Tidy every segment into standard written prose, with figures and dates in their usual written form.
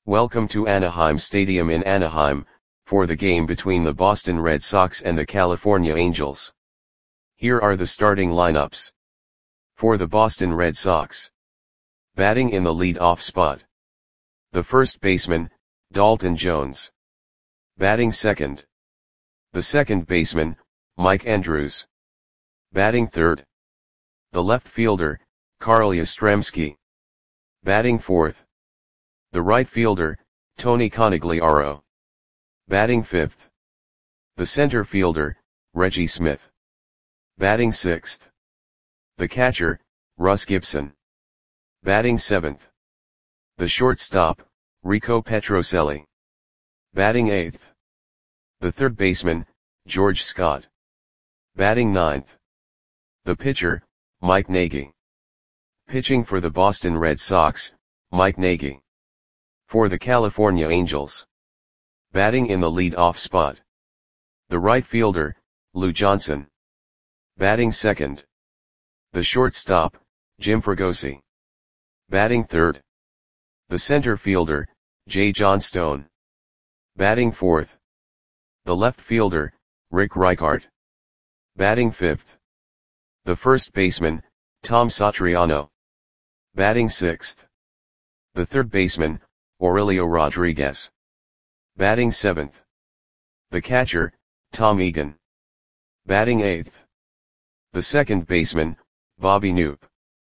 Welcome to Anaheim Stadium in Anaheim, for the game between the Boston Red Sox and the California Angels. Here are the starting lineups. For the Boston Red Sox. Batting in the lead-off spot. The first baseman, Dalton Jones. Batting second. The second baseman, Mike Andrews. Batting third. The left fielder, Carl Yastrzemski. Batting fourth. The right fielder, Tony Conigliaro. Batting fifth. The center fielder, Reggie Smith. Batting sixth. The catcher, Russ Gibson. Batting seventh. The shortstop, Rico Petrocelli. Batting eighth. The third baseman, George Scott. Batting ninth. The pitcher, Mike Nagy. Pitching for the Boston Red Sox, Mike Nagy. For the California Angels. Batting in the lead-off spot. The right fielder, Lou Johnson. Batting second. The shortstop, Jim Fregosi. Batting third. The center fielder, Jay Johnstone. Batting fourth. The left fielder, Rick Reichart. Batting fifth. The first baseman, Tom Satriano. Batting sixth. The third baseman, Aurelio Rodriguez. Batting seventh. The catcher, Tom Egan. Batting eighth. The second baseman, Bobby Knoop.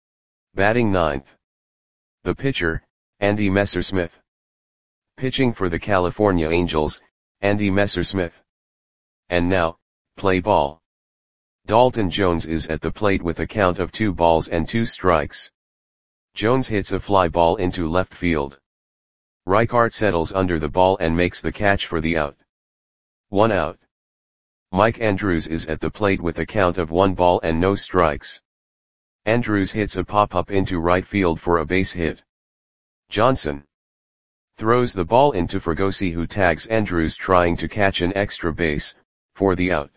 Batting ninth. The pitcher, Andy Messersmith. Pitching for the California Angels, Andy Messersmith. And now, play ball. Dalton Jones is at the plate with a count of 2 balls and 2 strikes. Jones hits a fly ball into left field. Reichart settles under the ball and makes the catch for the out. 1 out. Mike Andrews is at the plate with a count of 1 ball and no strikes. Andrews hits a pop-up into right field for a base hit. Johnson throws the ball into Fregosi, who tags Andrews trying to catch an extra base, for the out.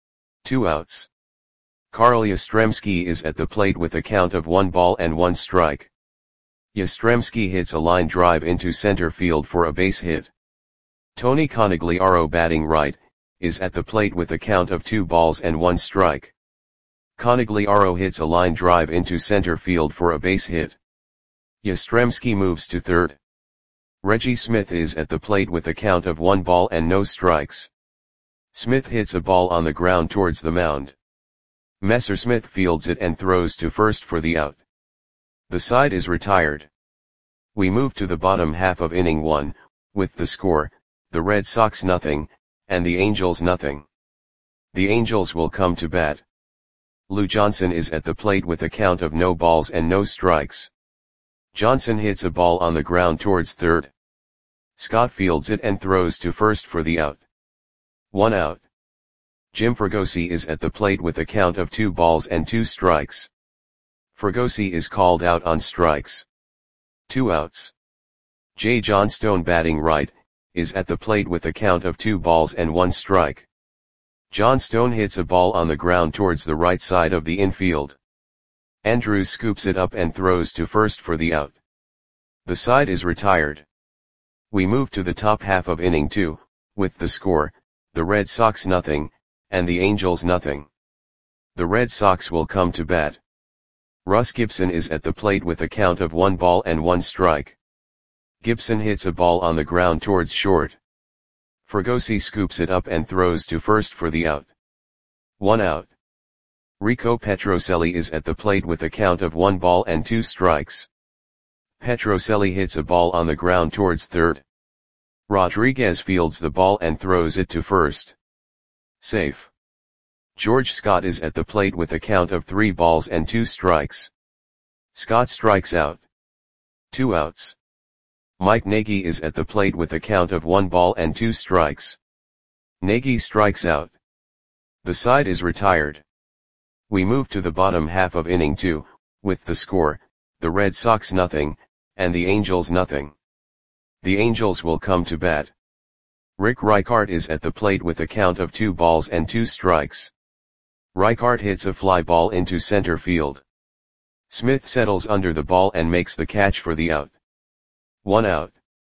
2 outs. Carl Yastrzemski is at the plate with a count of 1 ball and 1 strike. Yastrzemski hits a line drive into center field for a base hit. Tony Conigliaro, batting right, is at the plate with a count of 2 balls and 1 strike. Conigliaro hits a line drive into center field for a base hit. Yastrzemski moves to third. Reggie Smith is at the plate with a count of 1 ball and no strikes. Smith hits a ball on the ground towards the mound. Messersmith fields it and throws to first for the out. The side is retired. We move to the bottom half of inning 1, with the score, the Red Sox 0, and the Angels 0. The Angels will come to bat. Lou Johnson is at the plate with a count of no balls and no strikes. Johnson hits a ball on the ground towards third. Scott fields it and throws to first for the out. 1 out. Jim Fregosi is at the plate with a count of 2 balls and 2 strikes. Fregosi is called out on strikes. 2 outs. Jay Johnstone, batting right, is at the plate with a count of 2 balls and 1 strike. Johnstone hits a ball on the ground towards the right side of the infield. Andrews scoops it up and throws to first for the out. The side is retired. We move to the top half of inning 2, with the score, the Red Sox 0, and the Angels 0. The Red Sox will come to bat. Russ Gibson is at the plate with a count of 1 ball and 1 strike. Gibson hits a ball on the ground towards short. Fregosi scoops it up and throws to first for the out. 1 out. Rico Petrocelli is at the plate with a count of 1 ball and 2 strikes. Petrocelli hits a ball on the ground towards third. Rodriguez fields the ball and throws it to first. Safe. George Scott is at the plate with a count of 3 balls and 2 strikes. Scott strikes out. 2 outs. Mike Nagy is at the plate with a count of 1 ball and 2 strikes. Nagy strikes out. The side is retired. We move to the bottom half of inning 2, with the score, the Red Sox 0, and the Angels 0. The Angels will come to bat. Rick Reichart is at the plate with a count of 2 balls and 2 strikes. Reichart hits a fly ball into center field. Smith settles under the ball and makes the catch for the out. 1 out.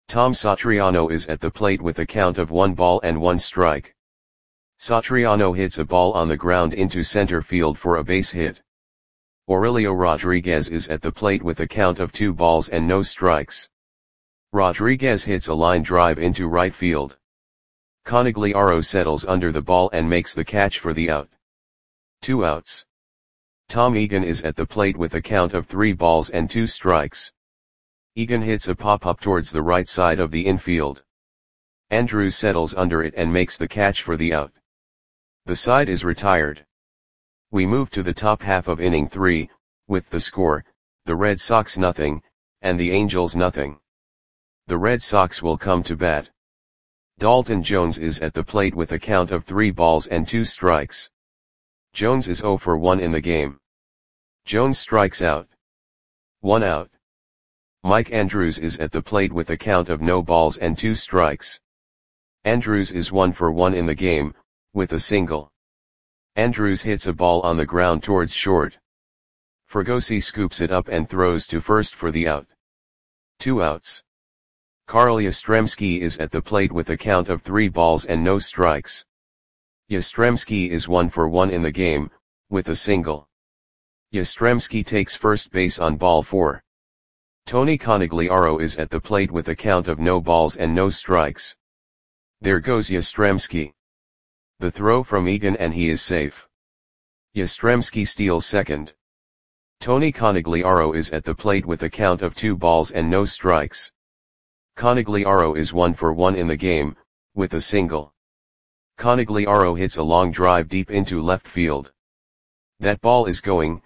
Tom Satriano is at the plate with a count of 1 ball and 1 strike. Satriano hits a ball on the ground into center field for a base hit. Aurelio Rodriguez is at the plate with a count of 2 balls and no strikes. Rodriguez hits a line drive into right field. Conigliaro settles under the ball and makes the catch for the out. 2 outs. Tom Egan is at the plate with a count of 3 balls and 2 strikes. Egan hits a pop-up towards the right side of the infield. Andrews settles under it and makes the catch for the out. The side is retired. We move to the top half of inning 3, with the score, the Red Sox nothing, and the Angels nothing. The Red Sox will come to bat. Dalton Jones is at the plate with a count of 3 balls and 2 strikes. Jones is 0 for 1 in the game. Jones strikes out. 1 out. Mike Andrews is at the plate with a count of no balls and 2 strikes. Andrews is 1 for 1 in the game, with a single. Andrews hits a ball on the ground towards short. Fregosi scoops it up and throws to first for the out. 2 outs. Carl Yastrzemski is at the plate with a count of 3 balls and no strikes. Yastrzemski is 1 for 1 in the game, with a single. Yastrzemski takes first base on ball 4. Tony Conigliaro is at the plate with a count of no balls and no strikes. There goes Yastrzemski. The throw from Egan and he is safe. Yastrzemski steals second. Tony Conigliaro is at the plate with a count of 2 balls and no strikes. Conigliaro is 1 for 1 in the game, with a single. Conigliaro hits a long drive deep into left field. That ball is gone.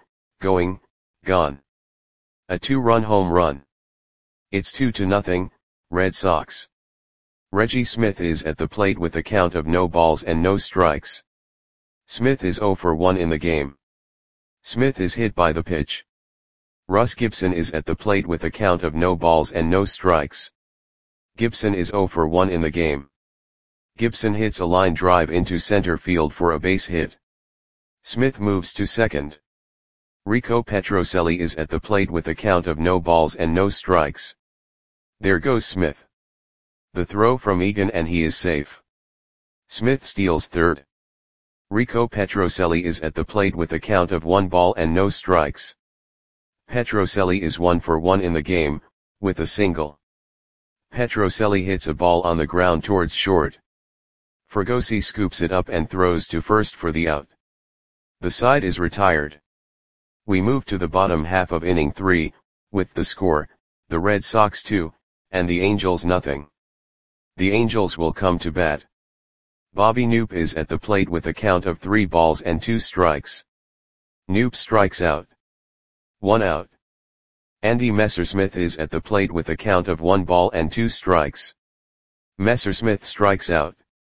A 2-run home run. It's 2-0, Red Sox. Reggie Smith is at the plate with a count of no balls and no strikes. Smith is 0 for 1 in the game. Smith is hit by the pitch. Russ Gibson is at the plate with a count of no balls and no strikes. Gibson is 0 for 1 in the game. Gibson hits a line drive into center field for a base hit. Smith moves to second. Rico Petrocelli is at the plate with a count of no balls and no strikes. There goes Smith. The throw from Egan and he is safe. Smith steals third. Rico Petrocelli is at the plate with a count of 1 ball and no strikes. Petrocelli is 1 for 1 in the game, with a single. Petrocelli hits a ball on the ground towards short. Fregosi scoops it up and throws to first for the out. The side is retired. We move to the bottom half of inning 3, with the score, the Red Sox 2, and the Angels nothing. The Angels will come to bat. Bobby Knoop is at the plate with a count of 3 balls and 2 strikes. Knoop strikes out. 1 out. Andy Messersmith is at the plate with a count of 1 ball and 2 strikes. Messersmith strikes out.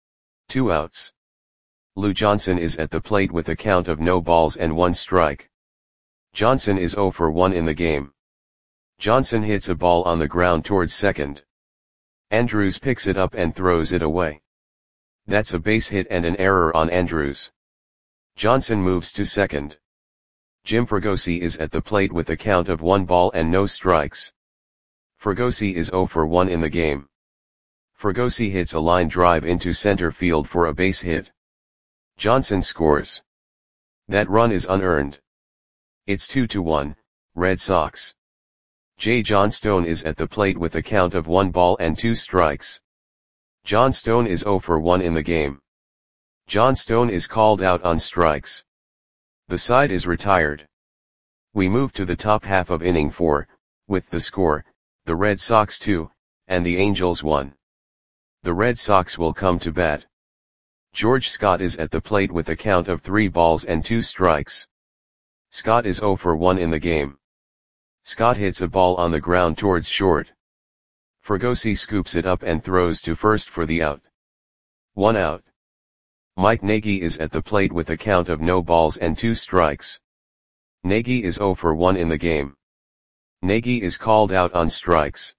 2 outs. Lou Johnson is at the plate with a count of no balls and 1 strike. Johnson is 0 for 1 in the game. Johnson hits a ball on the ground towards second. Andrews picks it up and throws it away. That's a base hit and an error on Andrews. Johnson moves to second. Jim Fregosi is at the plate with a count of 1 ball and no strikes. Fregosi is 0 for 1 in the game. Fregosi hits a line drive into center field for a base hit. Johnson scores. That run is unearned. It's 2-1, Red Sox. J. Johnstone is at the plate with a count of 1 ball and 2 strikes. Johnstone is 0 for 1 in the game. Johnstone is called out on strikes. The side is retired. We move to the top half of inning 4, with the score, the Red Sox 2, and the Angels 1. The Red Sox will come to bat. George Scott is at the plate with a count of 3 balls and 2 strikes. Scott is 0 for 1 in the game. Scott hits a ball on the ground towards short. Fregosi scoops it up and throws to first for the out. 1 out. Mike Nagy is at the plate with a count of no balls and 2 strikes. Nagy is 0 for 1 in the game. Nagy is called out on strikes.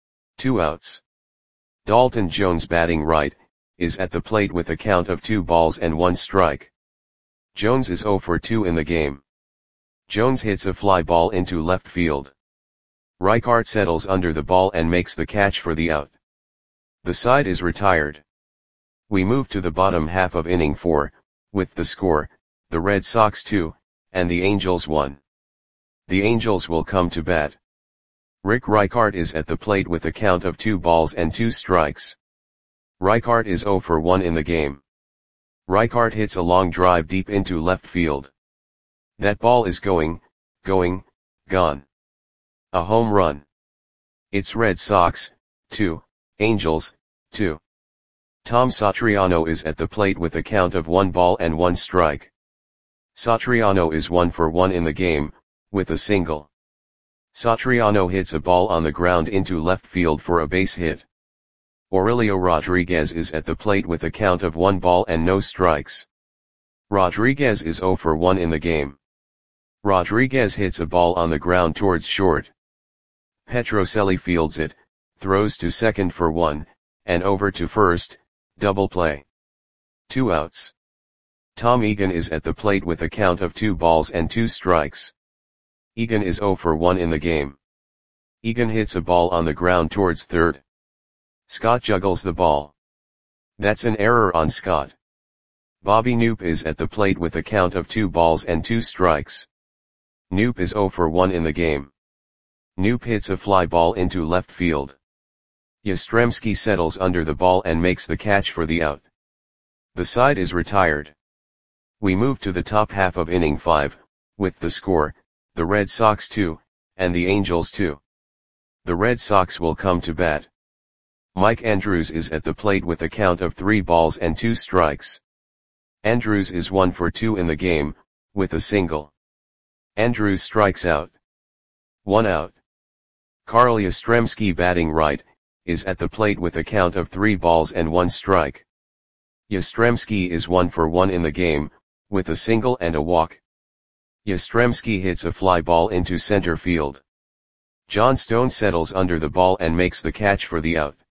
2 outs. Dalton Jones, batting right, is at the plate with a count of 2 balls and 1 strike. Jones is 0 for 2 in the game. Jones hits a fly ball into left field. Reichart settles under the ball and makes the catch for the out. The side is retired. We move to the bottom half of inning 4, with the score, the Red Sox 2, and the Angels 1. The Angels will come to bat. Rick Reichart is at the plate with a count of 2 balls and 2 strikes. Reichart is 0 for 1 in the game. Reichart hits a long drive deep into left field. That ball is going, gone. A home run. It's Red Sox, 2, Angels, 2. Tom Satriano is at the plate with a count of 1 ball and 1 strike. Satriano is 1 for 1 in the game, with a single. Satriano hits a ball on the ground into left field for a base hit. Aurelio Rodriguez is at the plate with a count of 1 ball and no strikes. Rodriguez is 0 for 1 in the game. Rodriguez hits a ball on the ground towards short. Petrocelli fields it, throws to second for 1, and over to first, double play. 2 outs. Tom Egan is at the plate with a count of 2 balls and 2 strikes. Egan is 0 for 1 in the game. Egan hits a ball on the ground towards third. Scott juggles the ball. That's an error on Scott. Bobby Knoop is at the plate with a count of 2 balls and 2 strikes. Knoop is 0 for 1 in the game. Knoop hits a fly ball into left field. Yastrzemski settles under the ball and makes the catch for the out. The side is retired. We move to the top half of inning 5, with the score, the Red Sox 2, and the Angels 2. The Red Sox will come to bat. Mike Andrews is at the plate with a count of 3 balls and 2 strikes. Andrews is 1 for 2 in the game, with a single. Andrews strikes out. 1 out. Carl Yastrzemski, batting right, is at the plate with a count of 3 balls and 1 strike. Yastrzemski is 1 for 1 in the game, with a single and a walk. Yastrzemski hits a fly ball into center field. John Stone settles under the ball and makes the catch for the out.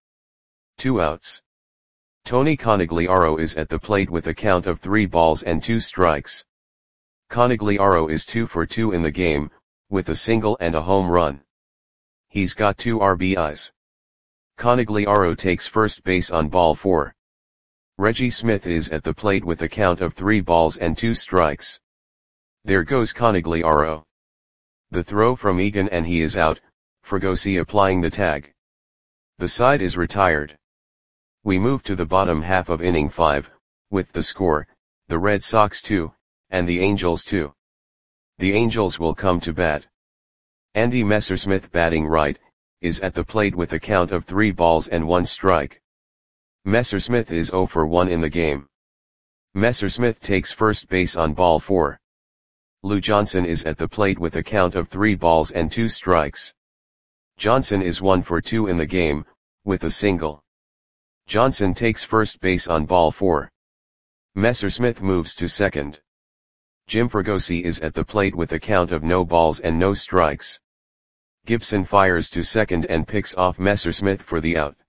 2 outs. Tony Conigliaro is at the plate with a count of 3 balls and 2 strikes. Conigliaro is 2 for 2 in the game, with a single and a home run. He's got 2 RBIs. Conigliaro takes first base on ball 4. Reggie Smith is at the plate with a count of 3 balls and 2 strikes. There goes Conigliaro. The throw from Egan and he is out, Fregosi applying the tag. The side is retired. We move to the bottom half of inning 5, with the score, the Red Sox 2, and the Angels 2. The Angels will come to bat. Andy Messersmith, batting right, is at the plate with a count of 3 balls and 1 strike. Messersmith is 0 for 1 in the game. Messersmith takes first base on ball 4. Lou Johnson is at the plate with a count of 3 balls and 2 strikes. Johnson is 1 for 2 in the game, with a single. Johnson takes first base on ball 4. Messersmith moves to second. Jim Fregosi is at the plate with a count of no balls and no strikes. Gibson fires to second and picks off Messersmith for the out.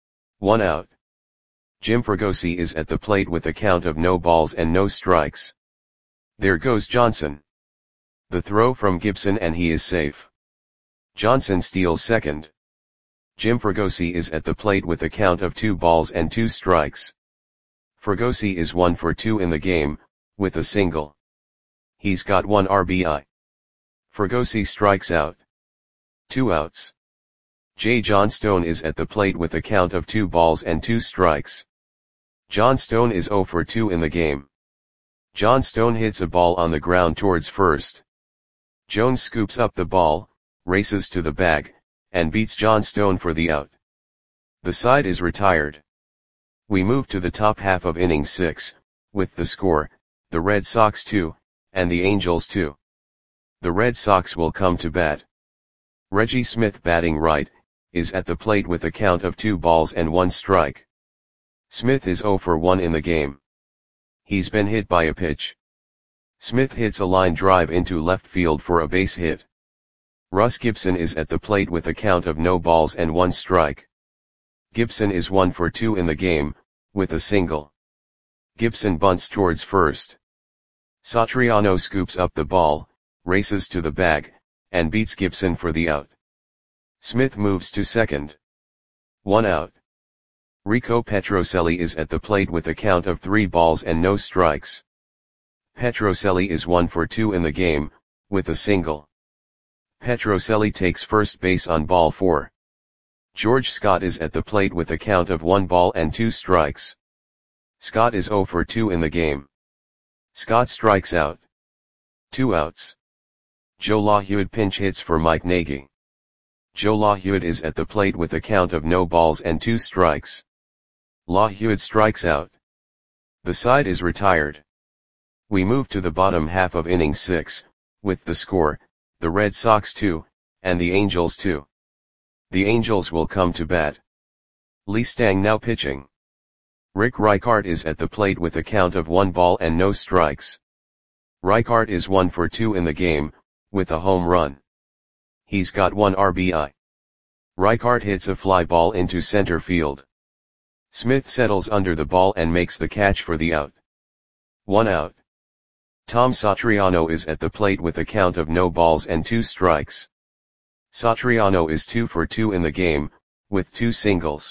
1 out. Jim Fregosi is at the plate with a count of no balls and no strikes. There goes Johnson. The throw from Gibson and he is safe. Johnson steals second. Jim Fregosi is at the plate with a count of 2 balls and 2 strikes. Fregosi is 1 for 2 in the game, with a single. He's got 1 RBI. Fregosi strikes out. 2 outs. J. John Stone is at the plate with a count of 2 balls and 2 strikes. John Stone is 0 for 2 in the game. John Stone hits a ball on the ground towards first. Jones scoops up the ball, races to the bag, and beats John Stone for the out. The side is retired. We move to the top half of inning 6, with the score, the Red Sox 2, and the Angels 2. The Red Sox will come to bat. Reggie Smith, batting right, is at the plate with a count of 2 balls and 1 strike. Smith is 0 for 1 in the game. He's been hit by a pitch. Smith hits a line drive into left field for a base hit. Russ Gibson is at the plate with a count of no balls and 1 strike. Gibson is 1 for 2 in the game, with a single. Gibson bunts towards first. Satriano scoops up the ball, races to the bag, and beats Gibson for the out. Smith moves to second. 1 out. Rico Petrocelli is at the plate with a count of 3 balls and no strikes. Petrocelli is 1 for 2 in the game, with a single. Petrocelli takes first base on ball 4. George Scott is at the plate with a count of 1 ball and 2 strikes. Scott is 0 for 2 in the game. Scott strikes out. 2 outs. Joe LaHude pinch hits for Mike Nagy. Joe LaHude is at the plate with a count of no balls and 2 strikes. LaHude strikes out. The side is retired. We move to the bottom half of inning 6, with the score, the Red Sox 2, and the Angels 2. The Angels will come to bat. Lee Stang now pitching. Rick Reichart is at the plate with a count of 1 ball and no strikes. Reichart is 1 for 2 in the game, with a home run. He's got 1 RBI. Reichart hits a fly ball into center field. Smith settles under the ball and makes the catch for the out. 1 out. Tom Satriano is at the plate with a count of no balls and 2 strikes. Satriano is 2 for 2 in the game, with 2 singles.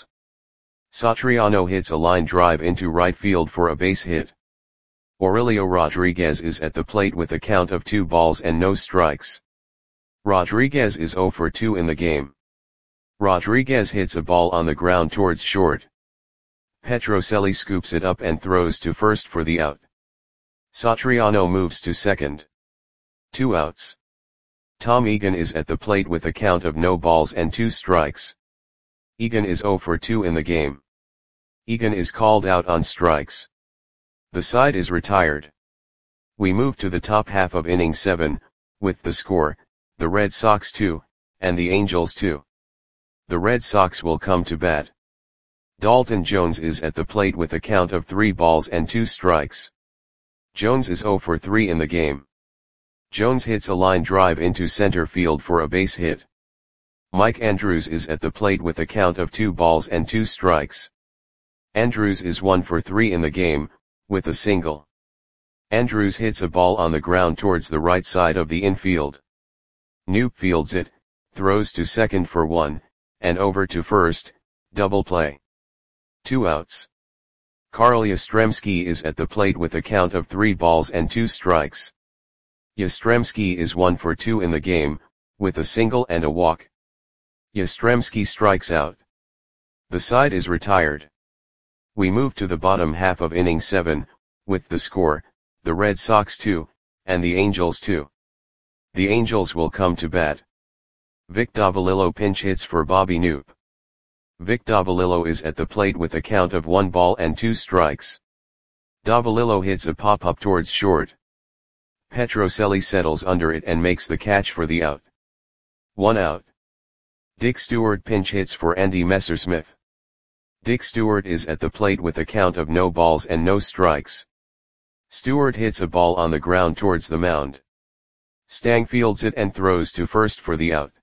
Satriano hits a line drive into right field for a base hit. Aurelio Rodriguez is at the plate with a count of 2 balls and no strikes. Rodriguez is 0 for 2 in the game. Rodriguez hits a ball on the ground towards short. Petrocelli scoops it up and throws to first for the out. Satriano moves to second. 2 outs. Tom Egan is at the plate with a count of no balls and 2 strikes. Egan is 0 for 2 in the game. Egan is called out on strikes. The side is retired. We move to the top half of inning 7, with the score, the Red Sox 2, and the Angels 2. The Red Sox will come to bat. Dalton Jones is at the plate with a count of 3 balls and 2 strikes. Jones is 0 for 3 in the game. Jones hits a line drive into center field for a base hit. Mike Andrews is at the plate with a count of 2 balls and 2 strikes. Andrews is 1 for 3 in the game, with a single. Andrews hits a ball on the ground towards the right side of the infield. Knoop fields it, throws to second for 1, and over to first, double play. 2 outs. Carl Yastrzemski is at the plate with a count of 3 balls and 2 strikes. Yastrzemski is 1 for 2 in the game, with a single and a walk. Yastrzemski strikes out. The side is retired. We move to the bottom half of inning 7, with the score, the Red Sox 2, and the Angels 2. The Angels will come to bat. Vic Davalillo pinch hits for Bobby Knoop. Vic Davalillo is at the plate with a count of 1 ball and 2 strikes. Davalillo hits a pop-up towards short. Petrocelli settles under it and makes the catch for the out. 1 out. Dick Stewart pinch hits for Andy Messersmith. Dick Stewart is at the plate with a count of no balls and no strikes. Stewart hits a ball on the ground towards the mound. Stang fields it and throws to first for the out.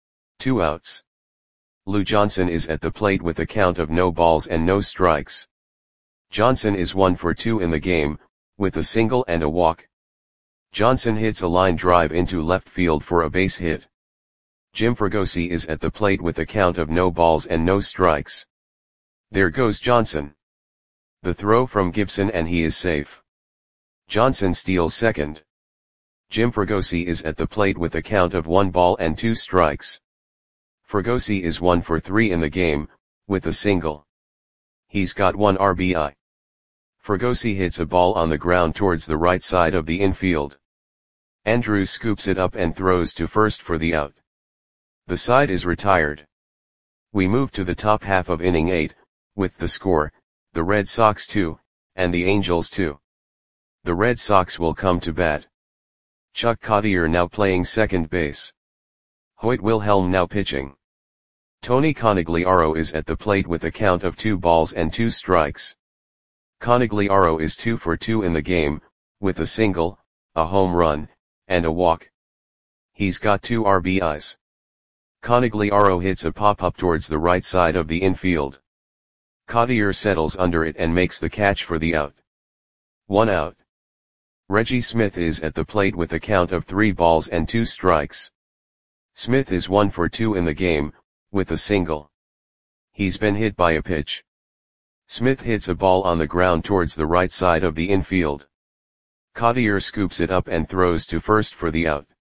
2 outs. Lou Johnson is at the plate with a count of no balls and no strikes. Johnson is 1 for 2 in the game, with a single and a walk. Johnson hits a line drive into left field for a base hit. Jim Fregosi is at the plate with a count of no balls and no strikes. There goes Johnson. The throw from Gibson and he is safe. Johnson steals second. Jim Fregosi is at the plate with a count of 1 ball and 2 strikes. Fregosi is 1 for 3 in the game, with a single. He's got 1 RBI. Fregosi hits a ball on the ground towards the right side of the infield. Andrews scoops it up and throws to first for the out. The side is retired. We move to the top half of inning 8, with the score, the Red Sox 2, and the Angels 2. The Red Sox will come to bat. Chuck Cottier now playing second base. Hoyt Wilhelm now pitching. Tony Conigliaro is at the plate with a count of 2 balls and 2 strikes. Conigliaro is 2 for 2 in the game, with a single, a home run, and a walk. He's got 2 RBIs. Conigliaro hits a pop-up towards the right side of the infield. Cottier settles under it and makes the catch for the out. 1 out. Reggie Smith is at the plate with a count of 3 balls and 2 strikes. Smith is 1 for 2 in the game, with a single. He's been hit by a pitch. Smith hits a ball on the ground towards the right side of the infield. Cottier scoops it up and throws to first for the out.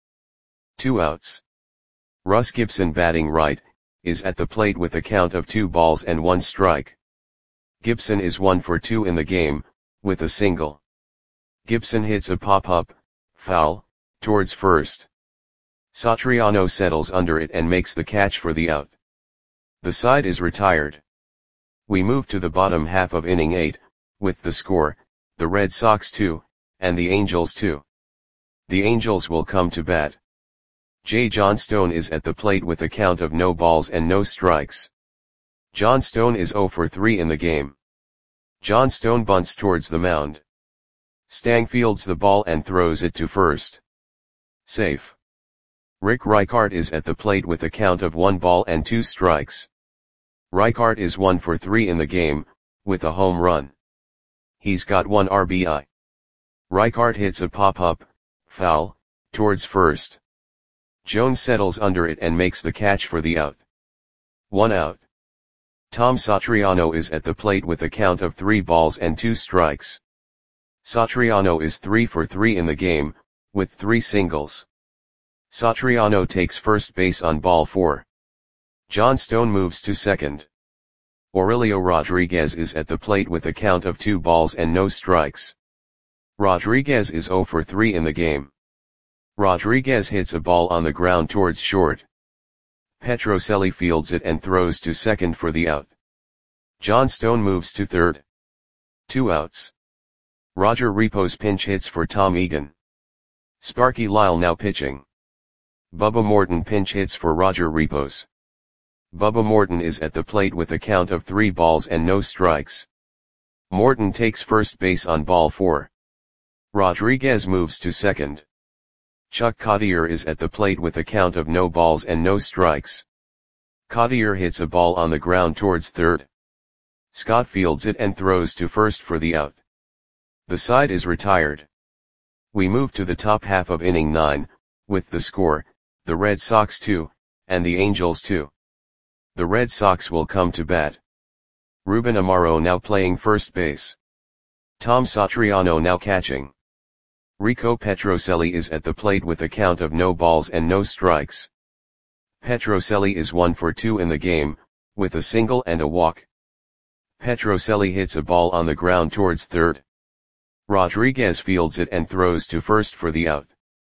2 outs. Russ Gibson, batting right, is at the plate with a count of 2 balls and 1 strike. Gibson is 1 for 2 in the game, with a single. Gibson hits a pop-up, foul, towards first. Satriano settles under it and makes the catch for the out. The side is retired. We move to the bottom half of inning 8, with the score, the Red Sox 2, and the Angels 2. The Angels will come to bat. J. Johnstone is at the plate with a count of no balls and no strikes. Johnstone is 0 for 3 in the game. Johnstone bunts towards the mound. Stang fields the ball and throws it to first. Safe. Rick Reichart is at the plate with a count of 1 ball and 2 strikes. Reichart is 1 for 3 in the game, with a home run. He's got 1 RBI. Reichart hits a pop-up, foul, towards first. Jones settles under it and makes the catch for the out. 1 out. Tom Satriano is at the plate with a count of 3 balls and 2 strikes. Satriano is 3 for 3 in the game, with 3 singles. Satriano takes first base on ball 4. Johnstone moves to second. Aurelio Rodriguez is at the plate with a count of 2 balls and no strikes. Rodriguez is 0 for 3 in the game. Rodriguez hits a ball on the ground towards short. Petrocelli fields it and throws to second for the out. Johnstone moves to third. 2 outs. Roger Repos pinch hits for Tom Egan. Sparky Lyle now pitching. Bubba Morton pinch hits for Roger Repos. Bubba Morton is at the plate with a count of 3 balls and no strikes. Morton takes first base on ball 4. Rodriguez moves to second. Chuck Cottier is at the plate with a count of no balls and no strikes. Cottier hits a ball on the ground towards third. Scott fields it and throws to first for the out. The side is retired. We move to the top half of inning 9, with the score, the Red Sox 2, and the Angels 2. The Red Sox will come to bat. Ruben Amaro now playing first base. Tom Satriano now catching. Rico Petrocelli is at the plate with a count of no balls and no strikes. Petrocelli is 1 for 2 in the game, with a single and a walk. Petrocelli hits a ball on the ground towards third. Rodriguez fields it and throws to first for the out.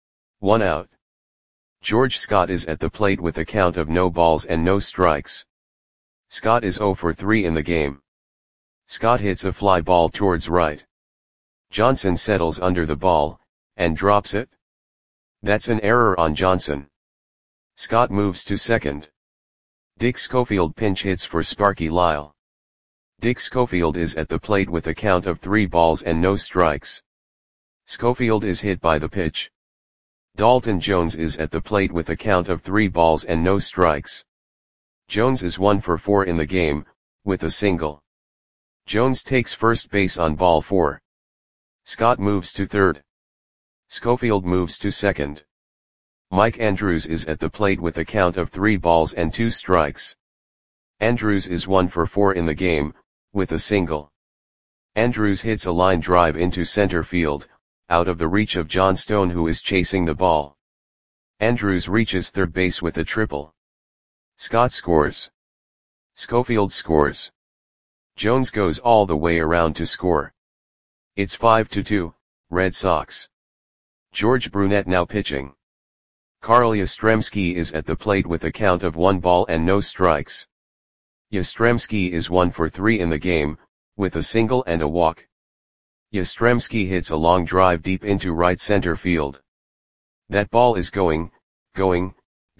1 out. George Scott is at the plate with a count of no balls and no strikes. Scott is 0 for 3 in the game. Scott hits a fly ball towards right. Johnson settles under the ball, and drops it. That's an error on Johnson. Scott moves to second. Dick Schofield pinch hits for Sparky Lyle. Dick Schofield is at the plate with a count of 3 balls and no strikes. Schofield is hit by the pitch. Dalton Jones is at the plate with a count of 3 balls and no strikes. Jones is 1 for 4 in the game, with a single. Jones takes first base on ball 4. Scott moves to third. Schofield moves to second. Mike Andrews is at the plate with a count of 3 balls and 2 strikes. Andrews is 1 for 4 in the game, with a single. Andrews hits a line drive into center field, out of the reach of Johnstone, who is chasing the ball. Andrews reaches third base with a triple. Scott scores. Schofield scores. Jones goes all the way around to score. It's 5-2, Red Sox. George Brunette now pitching. Carl Yastrzemski is at the plate with a count of 1 ball and no strikes. Yastrzemski is 1 for 3 in the game, with a single and a walk. Yastrzemski hits a long drive deep into right center field. That ball is going, gone.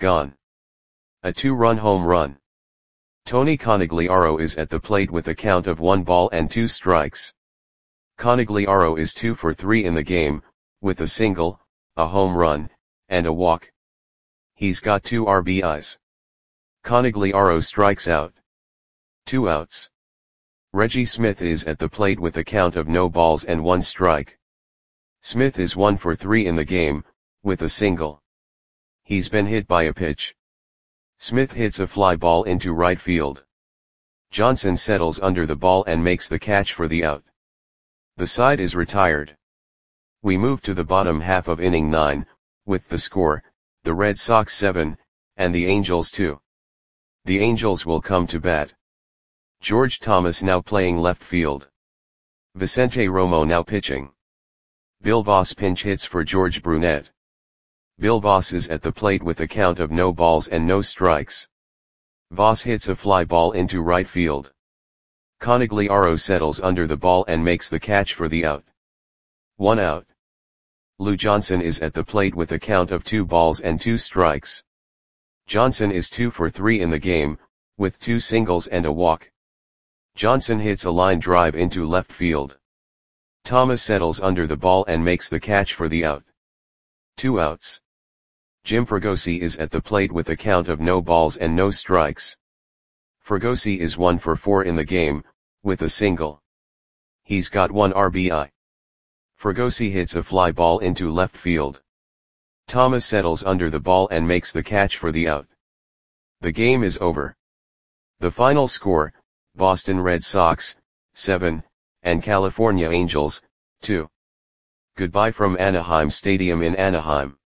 A 2-run home run. Tony Conigliaro is at the plate with a count of 1 ball and 2 strikes. Conigliaro is 2 for 3 in the game, with a single, a home run, and a walk. He's got 2 RBIs. Conigliaro strikes out. 2 outs. Reggie Smith is at the plate with a count of no balls and 1 strike. Smith is 1 for 3 in the game, with a single. He's been hit by a pitch. Smith hits a fly ball into right field. Johnson settles under the ball and makes the catch for the out. The side is retired. We move to the bottom half of inning 9, with the score, the Red Sox 7, and the Angels 2. The Angels will come to bat. George Thomas now playing left field. Vicente Romo now pitching. Bill Voss pinch hits for George Brunette. Bill Voss is at the plate with a count of no balls and no strikes. Voss hits a fly ball into right field. Conigliaro settles under the ball and makes the catch for the out. 1 out. Lou Johnson is at the plate with a count of 2 balls and 2 strikes. Johnson is 2 for 3 in the game, with 2 singles and a walk. Johnson hits a line drive into left field. Thomas settles under the ball and makes the catch for the out. 2 outs. Jim Fregosi is at the plate with a count of no balls and no strikes. Fregosi is 1 for 4 in the game, with a single. He's got 1 RBI. Fregosi hits a fly ball into left field. Thomas settles under the ball and makes the catch for the out. The game is over. The final score, Boston Red Sox, 7, and California Angels, 2. Goodbye from Anaheim Stadium in Anaheim.